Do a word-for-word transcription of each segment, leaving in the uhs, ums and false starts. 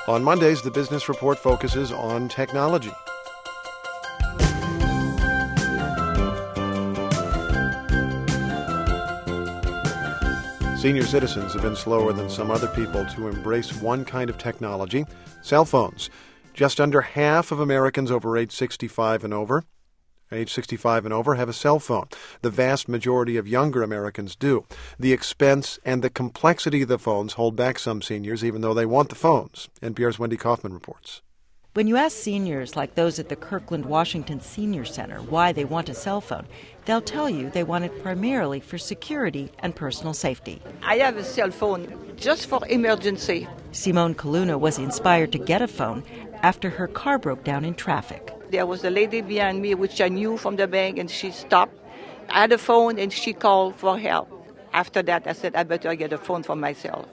On Mondays, the Business Report focuses on technology. Senior citizens have been slower than some other people to embrace one kind of technology, cell phones. Just under half of Americans over age sixty-five and over, age sixty-five and over have a cell phone. The vast majority of younger Americans do. The expense and the complexity of the phones hold back some seniors, even though they want the phones. N P R's Wendy Kaufman reports. When you ask seniors like those at the Kirkland Washington Senior Center why they want a cell phone, they'll tell you they want it primarily for security and personal safety. I have a cell phone just for emergency. Simone Coluna was inspired to get a phone after her car broke down in traffic. There was a lady behind me, which I knew from the bank, and she stopped. I had a phone, and she called for help. After that, I said, I better get a phone for myself.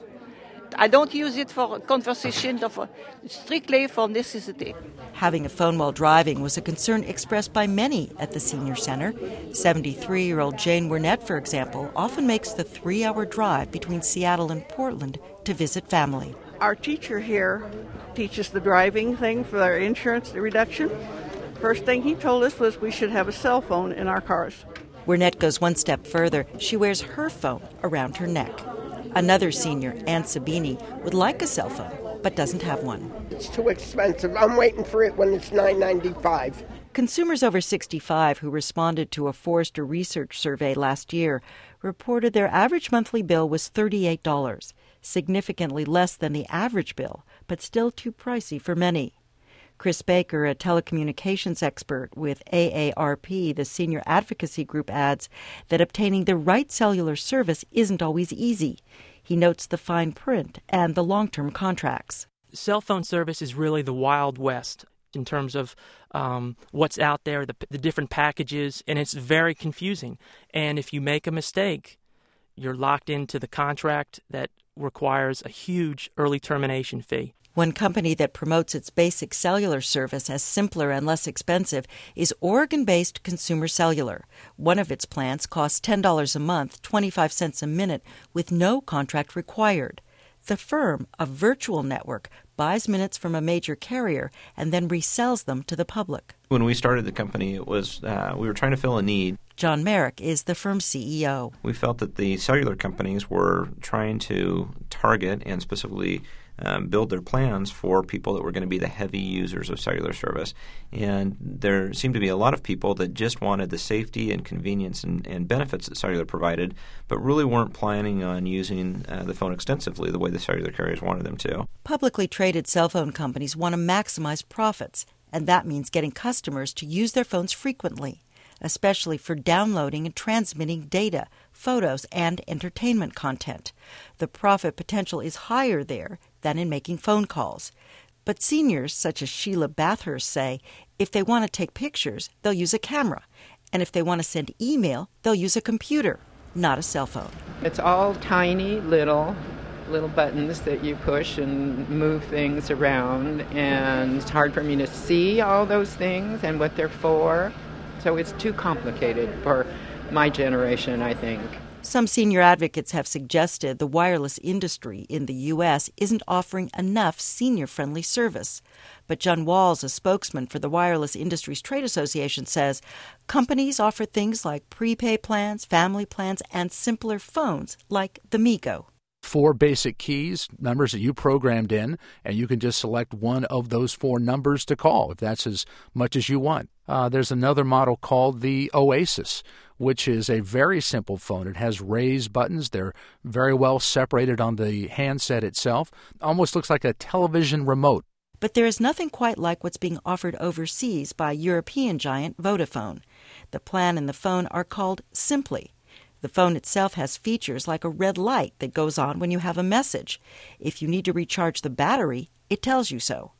I don't use it for conversation, for, strictly for necessity. Having a phone while driving was a concern expressed by many at the senior center. seventy-three-year-old Jane Wernette, for example, often makes the three-hour drive between Seattle and Portland to visit family. Our teacher here teaches the driving thing for our insurance reduction. First thing he told us was we should have a cell phone in our cars. Wernette goes one step further. She wears her phone around her neck. Another senior, Ann Sabini, would like a cell phone, but doesn't have one. It's too expensive. I'm waiting for it when it's nine ninety-five. Consumers over sixty-five who responded to a Forrester research survey last year reported their average monthly bill was thirty-eight dollars, significantly less than the average bill, but still too pricey for many. Chris Baker, a telecommunications expert with A A R P, the senior advocacy group, adds that obtaining the right cellular service isn't always easy. He notes the fine print and the long-term contracts. Cell phone service is really the Wild West in terms of um, what's out there, the, the different packages, and it's very confusing. And if you make a mistake, you're locked into the contract that requires a huge early termination fee. One company that promotes its basic cellular service as simpler and less expensive is Oregon-based Consumer Cellular. One of its plans costs ten dollars a month, twenty-five cents a minute, with no contract required. The firm, a virtual network, buys minutes from a major carrier and then resells them to the public. When we started the company, it was uh, we were trying to fill a need. John Merrick is the firm's C E O. We felt that the cellular companies were trying to target and specifically um, build their plans for people that were going to be the heavy users of cellular service. And there seemed to be a lot of people that just wanted the safety and convenience and, and benefits that cellular provided, but really weren't planning on using uh, the phone extensively the way the cellular carriers wanted them to. Publicly traded cell phone companies want to maximize profits, and that means getting customers to use their phones frequently, especially for downloading and transmitting data, photos, and entertainment content. The profit potential is higher there than in making phone calls. But seniors, such as Sheila Bathurst, say if they want to take pictures, they'll use a camera. And if they want to send email, they'll use a computer, not a cell phone. It's all tiny little little buttons that you push and move things around, and it's hard for me to see all those things and what they're for. So it's too complicated for my generation, I think. Some senior advocates have suggested the wireless industry in the U S isn't offering enough senior-friendly service. But John Walls, a spokesman for the Wireless Industries Trade Association, says companies offer things like prepay plans, family plans, and simpler phones like the MeeGo. Four basic keys, numbers that you programmed in, and you can just select one of those four numbers to call if that's as much as you want. Uh, there's another model called the Oasis, which is a very simple phone. It has raised buttons. They're very well separated on the handset itself. Almost looks like a television remote. But there is nothing quite like what's being offered overseas by European giant Vodafone. The plan and the phone are called Simply. The phone itself has features like a red light that goes on when you have a message. If you need to recharge the battery, it tells you so.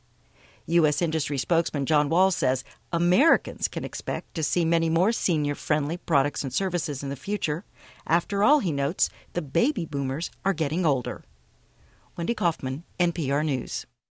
U S industry spokesman John Walls says Americans can expect to see many more senior-friendly products and services in the future. After all, he notes, the baby boomers are getting older. Wendy Kaufman, N P R News.